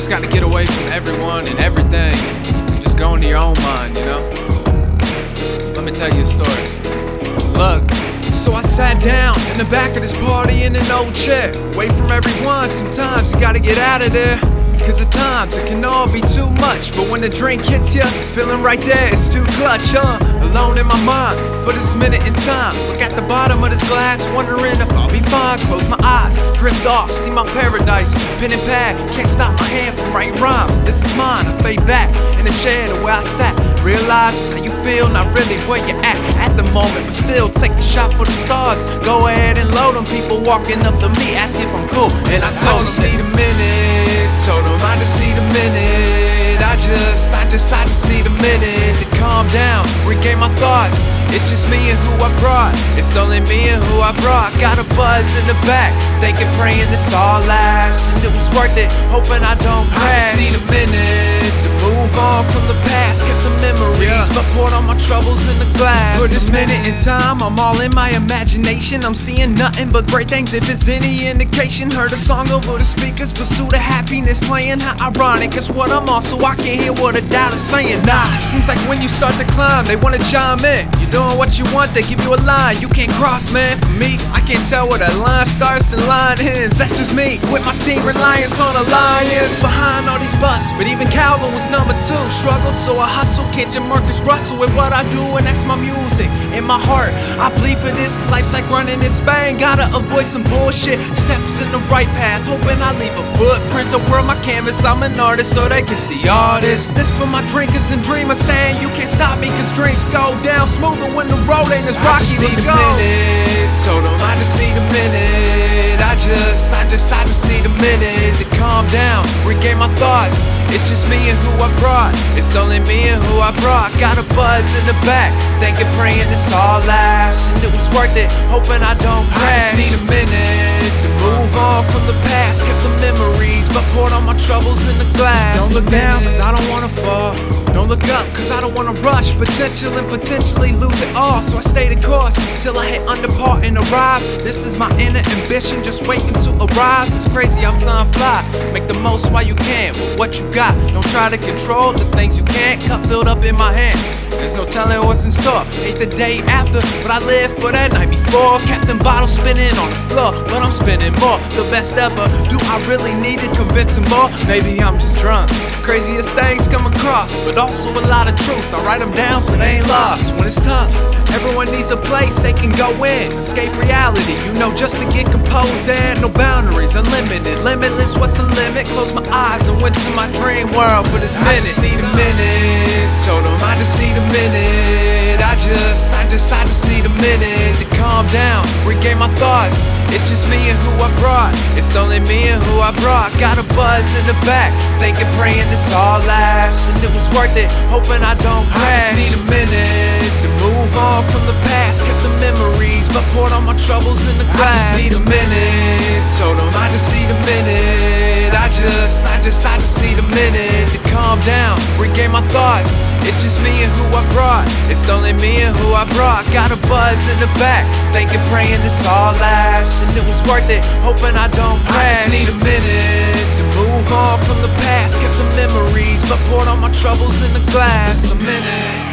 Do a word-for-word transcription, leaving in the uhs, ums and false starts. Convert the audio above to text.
just gotta get away from everyone and everything and just go into your own mind, you know? Let me tell you a story. Look, so I sat down in the back of this party in an old chair. Away from everyone, sometimes you gotta get out of there. Cause at times it can all be too much, but when the drink hits ya, feeling right there, it's too clutch, huh? Alone in my mind, for this minute in time. Look at the bottom of this glass, wondering if I'll be fine. Close my eyes, drift off, see my paradise. Pen and pad, can't stop my hand from writing rhymes. This is mine, I fade back in the chair to where I sat. Realize it's how you feel, not really where you're at at the moment, but still take a shot for the stars. Go ahead and load them, people walking up to me, ask if I'm cool, and I told them, need a minute. Told them I just need a minute. I just, I just, I just need a minute to calm down, regain my thoughts. It's just me and who I brought. It's only me and who I brought. Got a buzz in the back, thinking, praying this all lasts, and it was worth it, hoping I don't crash. I just need a minute to move on from the past, get the memories, yeah. But poured all my troubles in the glass. For this minute in time, I'm all in my imagination. I'm seeing nothing but great things. If it's any indication, heard a song over the speakers, pursuit of happiness playing. How ironic it's what I'm on, so I can't hear what a doubt is saying. Nah, seems like when you start to climb, they wanna chime in. You're doing what you want, they give you a line you can't cross, man. For me, I can't tell where that line starts and line ends. That's just me, with my team reliance on alliance. Behind all these busts, but even Calvin was number two. Struggled, so I hustle, catch Marcus Russell with what I do, and that's my music. In my heart, I bleed for this. Life's like running in Spain, gotta avoid some bullshit. Steps in the right path, hoping I leave a footprint. The world my canvas, I'm an artist, so they can see all this. This for my drinkers and dreamers, saying you can't stop me, cause drinks go down smoother when the road ain't as rocky. I just need a minute, told them I just need a minute. I just, I just, I just need a minute to calm down, regain my thoughts. It's just me and who I brought. It's only me and who I brought. Got a buzz in the back, thinking, praying this all lasts, and it was worth it, hoping I don't crash. I just need a minute to move on from the past, get the memories, but poured all my troubles in the glass. Don't look down, cause I don't wanna fall. Don't look up, cause I don't wanna rush potential and potentially lose it all. So I stay the course till I hit under par and arrive. This is my inner ambition, just waiting to arise. It's crazy how time fly. Make the most while you can with what you got. Don't try to control the things you can't. Cup filled up in my hand, there's no telling what's in store. Hate the day after, but I live for that night before. Captain bottle spinning on the floor, but I'm spinning more. The best ever. Do I really need to convince him more? Maybe I'm just drunk. Craziest things come across, but also a lot of truth. I write them down so they ain't lost. When it's tough, everyone needs a place they can go in, escape reality. You know, just to get composed, there ain't no boundaries. Unlimited, limitless, what's a limit? Close my eyes and went to my dream world for this minute. I just need a minute. Told them I just need a minute. I just, I just, I just need a minute to calm down, regain my thoughts. It's just me and who I brought. It's only me and who I brought. Got a buzz in the back, thinking, praying this all lasts, and it was worth it, hoping I don't crash. I just need a minute to move on from the past, get the memories, but poured all my troubles in the glass. I just need a minute. Told them I just need a minute. I just, I just, I just need a minute to calm down, regain my thoughts. It's just me and who I brought. It's only me and who I brought. Got a buzz in the back, thinking, praying this all lasts, and it was worth it, hoping I don't crash. I just need a minute to move on from the past, get the memories, but poured all my troubles in the glass. A minute.